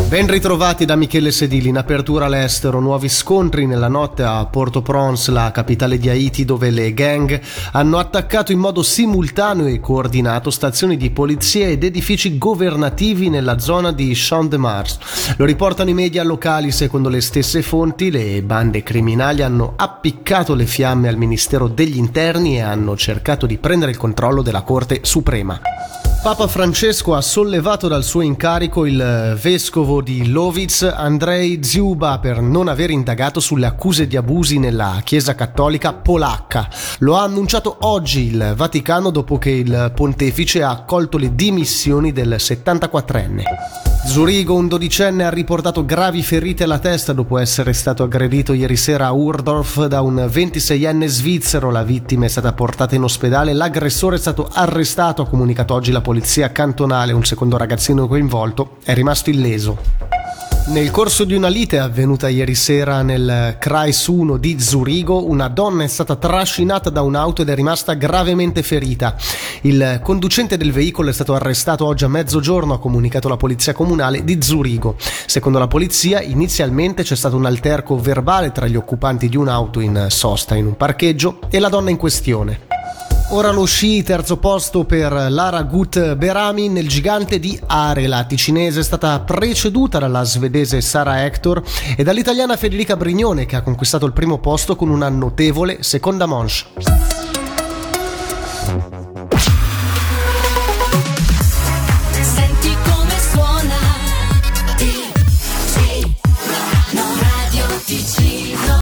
Ben ritrovati da Michele Sedili. In apertura all'estero, nuovi scontri nella notte a Port-au-Prince, la capitale di Haiti, dove le gang hanno attaccato in modo simultaneo e coordinato stazioni di polizia ed edifici governativi nella zona di Champ-de-Mars. Lo riportano i media locali. Secondo le stesse fonti, le bande criminali hanno appiccato le fiamme al Ministero degli Interni e hanno cercato di prendere il controllo della Corte Suprema. Papa Francesco ha sollevato dal suo incarico il vescovo di Lowitz, Andrzej Dziuba, per non aver indagato sulle accuse di abusi nella Chiesa cattolica polacca. Lo ha annunciato oggi il Vaticano dopo che il pontefice ha accolto le dimissioni del 74enne. Zurigo, un dodicenne, ha riportato gravi ferite alla testa dopo essere stato aggredito ieri sera a Urdorf da un 26enne svizzero. La vittima è stata portata in ospedale, l'aggressore è stato arrestato, ha comunicato oggi la polizia cantonale. Un secondo ragazzino coinvolto è rimasto illeso. Nel corso di una lite avvenuta ieri sera nel Kreis 1 di Zurigo, una donna è stata trascinata da un'auto ed è rimasta gravemente ferita. Il conducente del veicolo è stato arrestato oggi a mezzogiorno, ha comunicato la polizia comunale di Zurigo. Secondo la polizia, inizialmente c'è stato un alterco verbale tra gli occupanti di un'auto in sosta in un parcheggio e la donna in questione. Ora lo sci, terzo posto per Lara Gut Berami nel gigante di Are. La ticinese è stata preceduta dalla svedese Sara Hector e dall'italiana Federica Brignone, che ha conquistato il primo posto con una notevole seconda manche.